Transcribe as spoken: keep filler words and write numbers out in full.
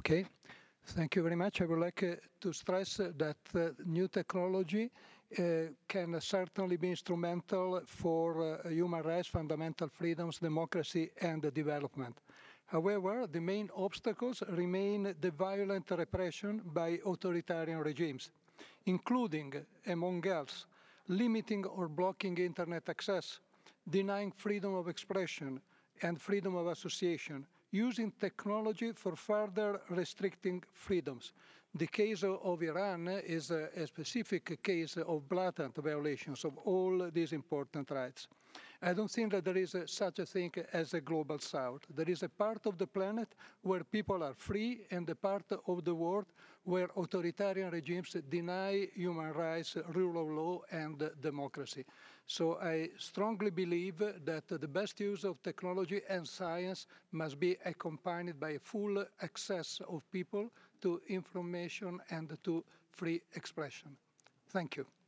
Okay, thank you very much. I would like uh, to stress uh, that uh, new technology uh, can certainly be instrumental for uh, human rights, fundamental freedoms, democracy, and uh, development. However, the main obstacles remain the violent repression by authoritarian regimes, including, among else, limiting or blocking internet access, denying freedom of expression and freedom of association, using technology for further restricting freedoms. The case of Iran is a, a specific case of blatant violations of all these important rights. I don't think that there is a, such a thing as a global south. There is a part of the planet where people are free and a part of the world where authoritarian regimes deny human rights, rule of law, and uh, democracy. So I strongly believe that the best use of technology and science must be accompanied by full access of people to information and to free expression. Thank you.